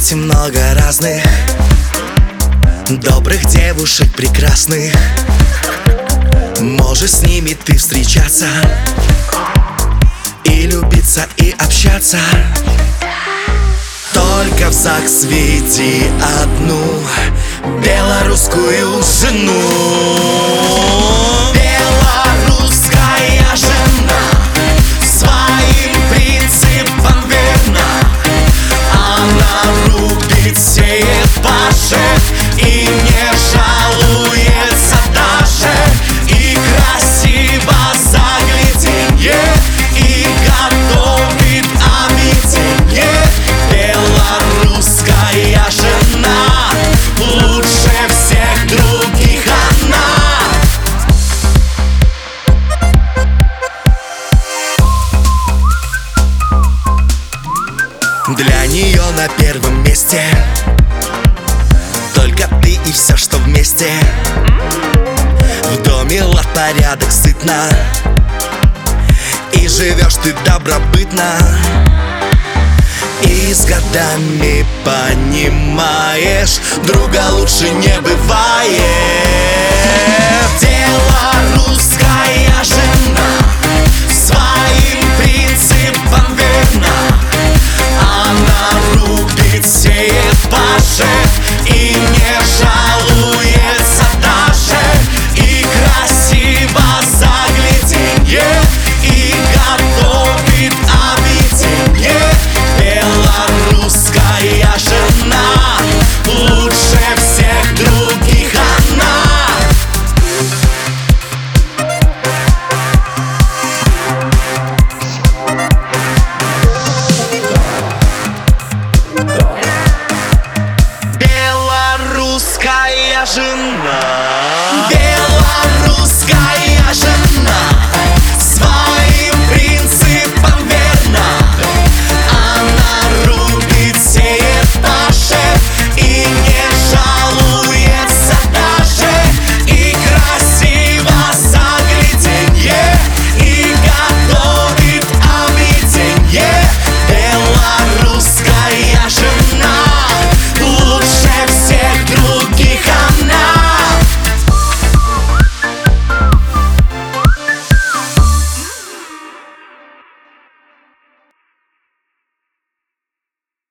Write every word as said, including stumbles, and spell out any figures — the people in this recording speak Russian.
свете много разных добрых девушек прекрасных. Можешь с ними ты встречаться и любиться, и общаться. Только в ЗАГС веди одну белорусскую жену. Белорусская жена своим принципам верна. Она рубит, сеет, пашет и не жалуется даже. И красиво загляденье, и готовит обеденье. Белорусская жена лучше всех других она. Для нее на первом месте только ты и все, что вместе. В доме лад, порядок, сытно, и живешь ты добробытно. И с годами понимаешь, друга лучше не бывает.